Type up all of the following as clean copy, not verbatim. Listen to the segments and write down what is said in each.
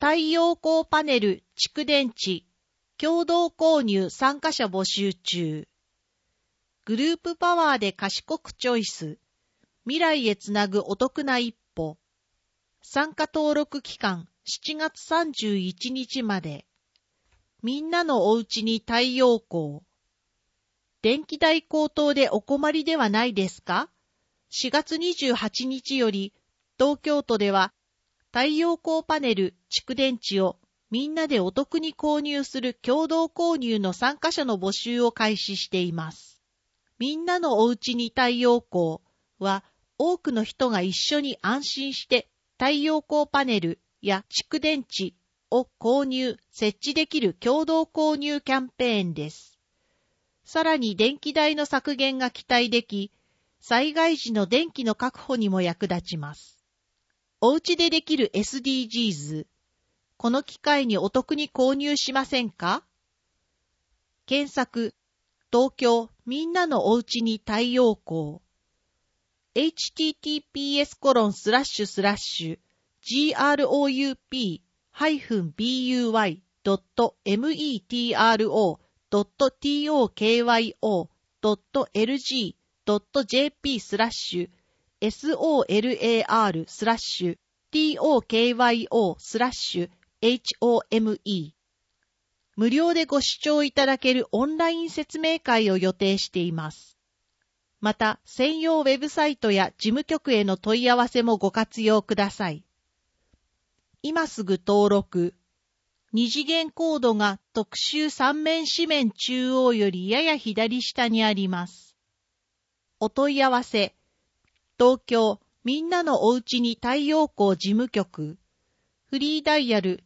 太陽光パネル、蓄電池、共同購入参加者募集中。グループパワーで賢くチョイス。未来へつなぐお得な一歩。参加登録期間7月31日まで。みんなのおうちに太陽光。電気代高騰でお困りではないですか？ 4 月28日より東京都では太陽光パネル、蓄電池をみんなでお得に購入する共同購入の参加者の募集を開始しています。みんなのおうちに太陽光は多くの人が一緒に安心して太陽光パネルや蓄電池を購入、設置できる共同購入キャンペーンです。さらに電気代の削減が期待でき、災害時の電気の確保にも役立ちます。お家でできる SDGs、この機会にお得に購入しませんか？検索、東京みんなのおうちに太陽光。https://group-tor.metro.tokyo.home 無料でご視聴いただけるオンライン説明会を予定しています。また、専用ウェブサイトや事務局への問い合わせもご活用ください。今すぐ登録。二次元コードが特集3面紙面中央よりやや左下にあります。お問い合わせ。東京みんなのおうちに太陽光事務局。フリーダイヤル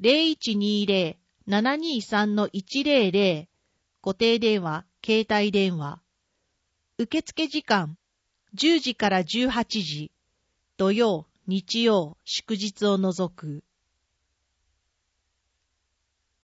0120-723-100。固定電話、携帯電話。受付時間10時から18時。土曜、日曜、祝日を除く。